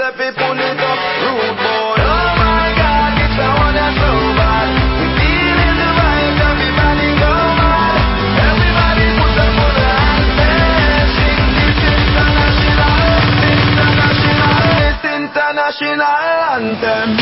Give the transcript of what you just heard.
say fi pull it up. Rude boy, oh my God, this the one that's so bad. We feeling the vibes, everybody go mad. Everybody put up on the hands, sing this international, international, this international anthem.